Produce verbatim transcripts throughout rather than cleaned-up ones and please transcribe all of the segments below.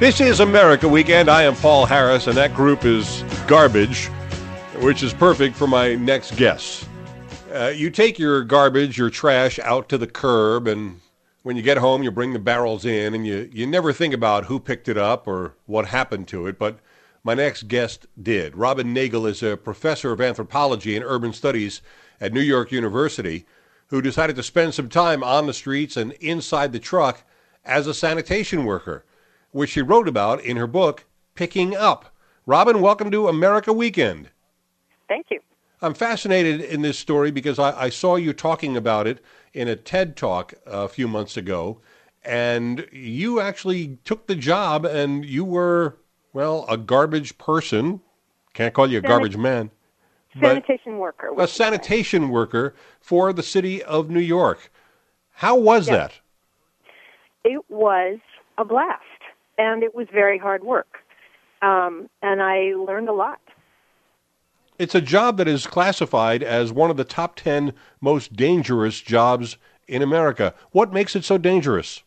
This is America Weekend. I am Paul Harris, and that group is Garbage, which is perfect for my next guest. Uh, you take your garbage, your trash, out to the curb, and when you get home, you bring the barrels in, and you, you never think about who picked it up or what happened to it, but my next guest did. Robin Nagle is a professor of anthropology and urban studies at New York University who decided to spend some time on the streets and inside the truck as a sanitation worker, which she wrote about in her book, Picking Up. Robin, welcome to America Weekend. Thank you. I'm fascinated in this story because I, I saw you talking about it in a TED Talk a few months ago, and you actually took the job and you were, well, a garbage person. Can't call you a Sanit- garbage man. Sanitation worker. A sanitation worker for the city of New York. How was Yes. that? It was a blast, and it was very hard work, um, and I learned a lot. It's a job that is classified as one of the top ten most dangerous jobs in America. What makes it so dangerous?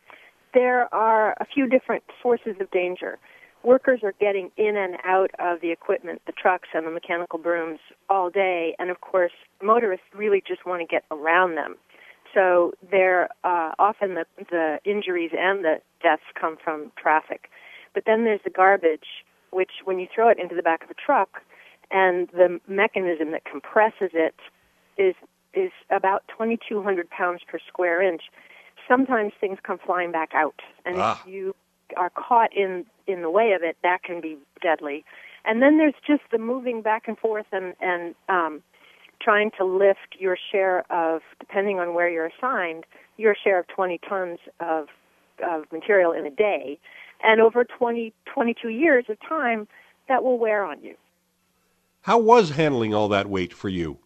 There are a few different sources of danger. Workers are getting in and out of the equipment, the trucks and the mechanical brooms, all day, and of course, motorists really just want to get around them. So they're uh, often the, the injuries and the deaths come from traffic. But then there's the garbage, which when you throw it into the back of a truck, and the mechanism that compresses it is is about twenty-two hundred pounds per square inch. Sometimes things come flying back out, and ah. if you are caught in, in the way of it, that can be deadly. And then there's just the moving back and forth and, and um, trying to lift your share of, depending on where you're assigned, your share of twenty tons of, of material in a day. And over twenty, twenty-two years of time, that will wear on you. How was handling all that weight for you?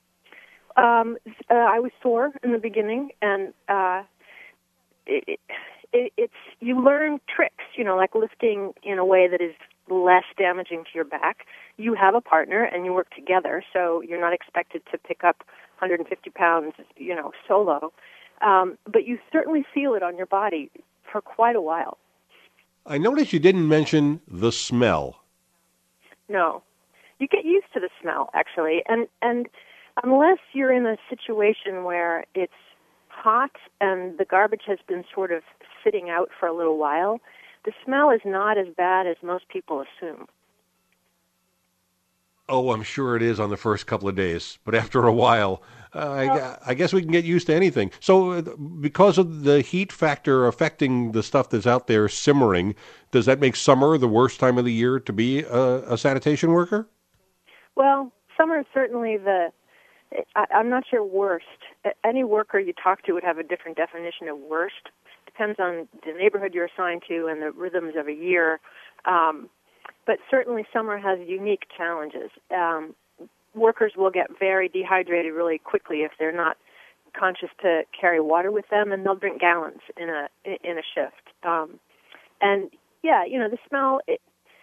Um, uh, I was sore in the beginning, and uh, it, it, it's you learn tricks, you know, like lifting in a way that is less damaging to your back. You have a partner, and you work together, so you're not expected to pick up one hundred fifty pounds, you know, solo. Um, but you certainly feel it on your body for quite a while. I noticed you didn't mention the smell. No. You get used to the smell, actually, and and unless you're in a situation where it's hot and the garbage has been sort of sitting out for a little while, the smell is not as bad as most people assume. Oh, I'm sure it is on the first couple of days, but after a while, uh, I, I guess we can get used to anything. So uh, because of the heat factor affecting the stuff that's out there simmering, does that make summer the worst time of the year to be a, a sanitation worker? Well, summer is certainly the, I, I'm not sure worst. Any worker you talk to would have a different definition of worst. Depends on the neighborhood you're assigned to and the rhythms of a year. Um, but certainly summer has unique challenges. Um, workers will get very dehydrated really quickly if they're not conscious to carry water with them, and they'll drink gallons in a in a shift. Um, and yeah, you know, the smell, it,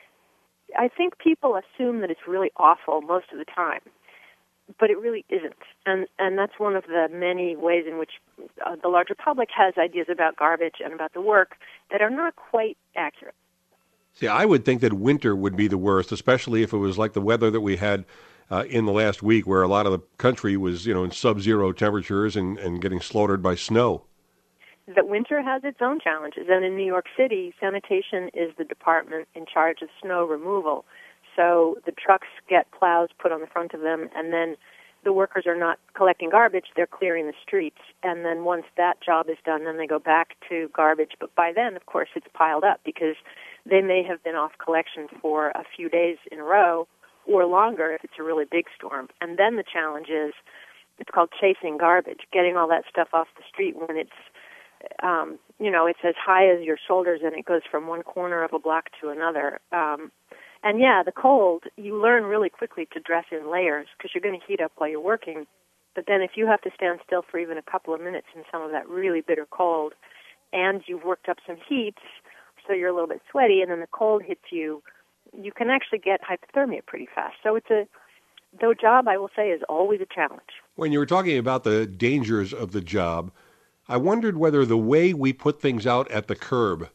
I think people assume that it's really awful most of the time, but it really isn't. And and that's one of the many ways in which uh, the larger public has ideas about garbage and about the work that are not quite accurate. See, I would think that winter would be the worst, especially if it was like the weather that we had uh, in the last week, where a lot of the country was, you know, in sub-zero temperatures and, and getting slaughtered by snow. That winter has its own challenges, and in New York City, sanitation is the department in charge of snow removal. So the trucks get plows put on the front of them, and then the workers are not collecting garbage, they're clearing the streets. And then once that job is done, then they go back to garbage. But by then, of course, it's piled up because they may have been off collection for a few days in a row or longer if it's a really big storm. And then the challenge is, it's called chasing garbage, getting all that stuff off the street when it's Um, you know, it's as high as your shoulders, and it goes from one corner of a block to another. Um, and yeah, the cold, you learn really quickly to dress in layers because you're going to heat up while you're working. But then if you have to stand still for even a couple of minutes in some of that really bitter cold, and you've worked up some heat, so you're a little bit sweaty, and then the cold hits you, you can actually get hypothermia pretty fast. So it's a, the job, I will say, is always a challenge. When you were talking about the dangers of the job, I wondered whether the way we put things out at the curb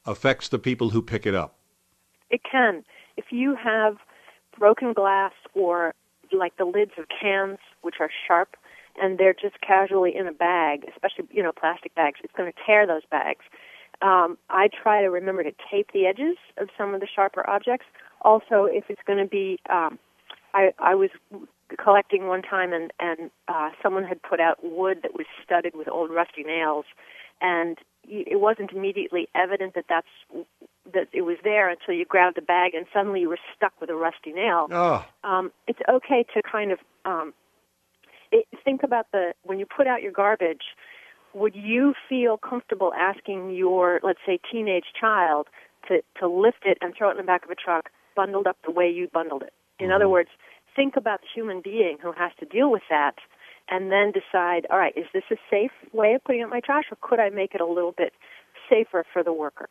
affects the people who pick it up. It can. If you have broken glass or like the lids of cans, which are sharp, and they're just casually in a bag, especially, you know, plastic bags, it's going to tear those bags. Um, I try to remember to tape the edges of some of the sharper objects. Also, if it's going to be, um, I, I was collecting one time, and, and uh, someone had put out wood that was studded with old rusty nails, and it wasn't immediately evident that that's that it was there until you grabbed the bag, and suddenly you were stuck with a rusty nail. Oh. Um, it's okay to kind of um, it, think about the when you put out your garbage. Would you feel comfortable asking your, let's say, teenage child to, to lift it and throw it in the back of a truck, bundled up the way you bundled it? In mm-hmm. other words, think about the human being who has to deal with that, and then decide, all right, is this a safe way of putting out my trash, or could I make it a little bit safer for the worker?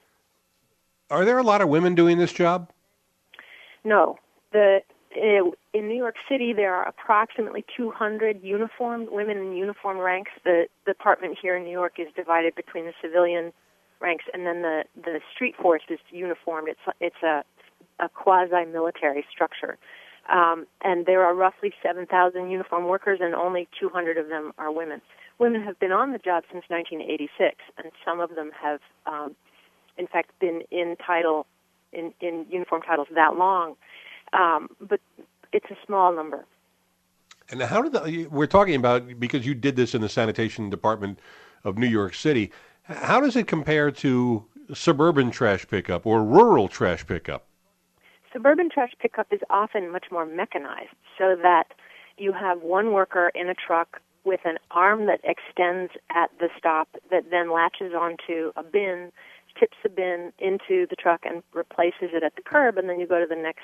Are there a lot of women doing this job? No. The in New York City, there are approximately two hundred uniformed women in uniform ranks. The department here in New York is divided between the civilian ranks, and then the, the street force is uniformed. It's it's a a quasi-military structure. Um, and there are roughly seven thousand uniformed workers, and only two hundred of them are women. Women have been on the job since nineteen eighty-six, and some of them have, um, in fact, been in title, in, in uniform titles that long. Um, but it's a small number. And how did the, we're talking about, because you did this in the sanitation department of New York City, how does it compare to suburban trash pickup or rural trash pickup? Suburban trash pickup is often much more mechanized, so that you have one worker in a truck with an arm that extends at the stop that then latches onto a bin, tips the bin into the truck and replaces it at the curb, and then you go to the next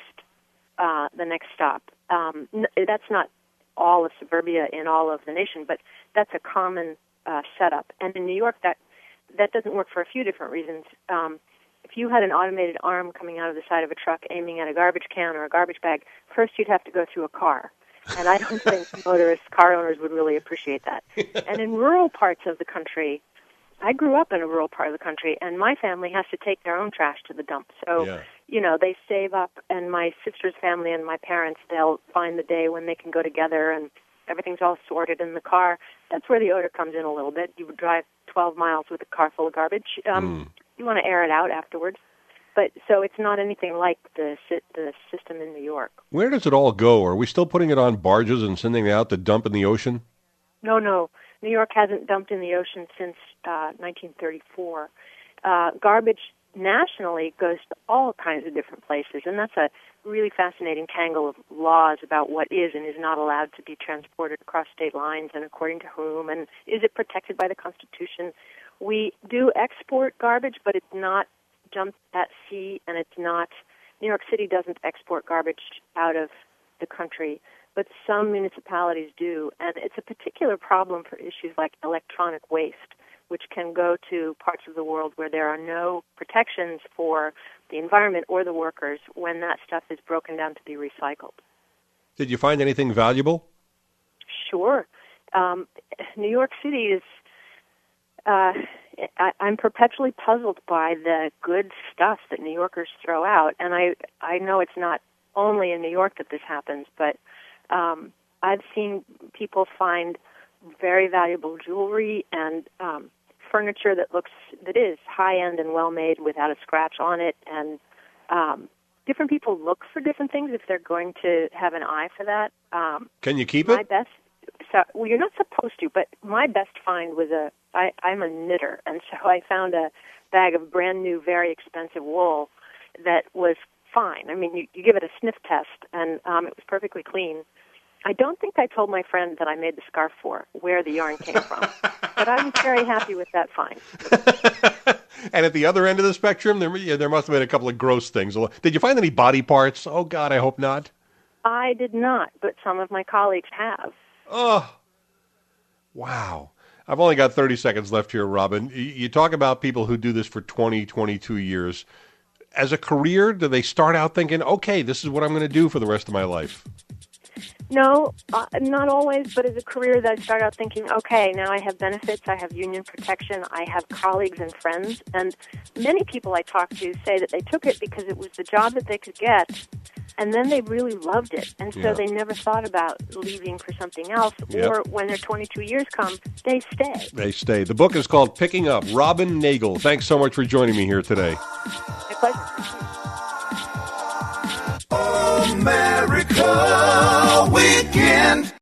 uh, the next stop. Um, that's not all of suburbia in all of the nation, but that's a common uh, setup. And in New York, that that doesn't work for a few different reasons. Um, If you had an automated arm coming out of the side of a truck aiming at a garbage can or a garbage bag, first you'd have to go through a car. And I don't think motorists, car owners would really appreciate that. And in rural parts of the country, I grew up in a rural part of the country, and my family has to take their own trash to the dump. So, yeah. you know, they save up, and my sister's family and my parents, they'll find the day when they can go together, and everything's all sorted in the car. That's where the odor comes in a little bit. You would drive twelve miles with a car full of garbage. Um, mm. You want to air it out afterwards. But so it's not anything like the the system in New York. Where does it all go? Are we still putting it on barges and sending it out to dump in the ocean? No, no. New York hasn't dumped in the ocean since uh, nineteen thirty-four. Uh, garbage nationally goes to all kinds of different places, and that's a really fascinating tangle of laws about what is and is not allowed to be transported across state lines and according to whom, and is it protected by the Constitution. We do export garbage, but it's not dumped at sea, and it's not, New York City doesn't export garbage out of the country, but some municipalities do, and it's a particular problem for issues like electronic waste, which can go to parts of the world where there are no protections for the environment or the workers when that stuff is broken down to be recycled. Did you find anything valuable? Sure. Um, New York City is, uh, I, I'm perpetually puzzled by the good stuff that New Yorkers throw out, and I, I know it's not only in New York that this happens, but um, I've seen people find very valuable jewelry and um, furniture that looks that is high end and well made without a scratch on it. And um, different people look for different things if they're going to have an eye for that. Um, Can you keep my it? My best. So well, you're not supposed to, but my best find was a. I, I'm a knitter, and so I found a bag of brand new, very expensive wool that was fine. I mean, you, you give it a sniff test, and um, it was perfectly clean. I don't think I told my friend that I made the scarf for where the yarn came from, but I was very happy with that find. And at the other end of the spectrum, there yeah, there must have been a couple of gross things. Did you find any body parts? Oh, God, I hope not. I did not, but some of my colleagues have. Oh, wow. I've only got thirty seconds left here, Robin. You talk about people who do this for twenty, twenty-two years. As a career, do they start out thinking, okay, this is what I'm going to do for the rest of my life? No, uh, not always, but as a career that I started out thinking, okay, now I have benefits, I have union protection, I have colleagues and friends, and many people I talk to say that they took it because it was the job that they could get, and then they really loved it, and so yeah. they never thought about leaving for something else, yep. or when their twenty-two years come, they stay. They stay. The book is called Picking Up. Robin Nagle, thanks so much for joining me here today. My pleasure. America Weekend.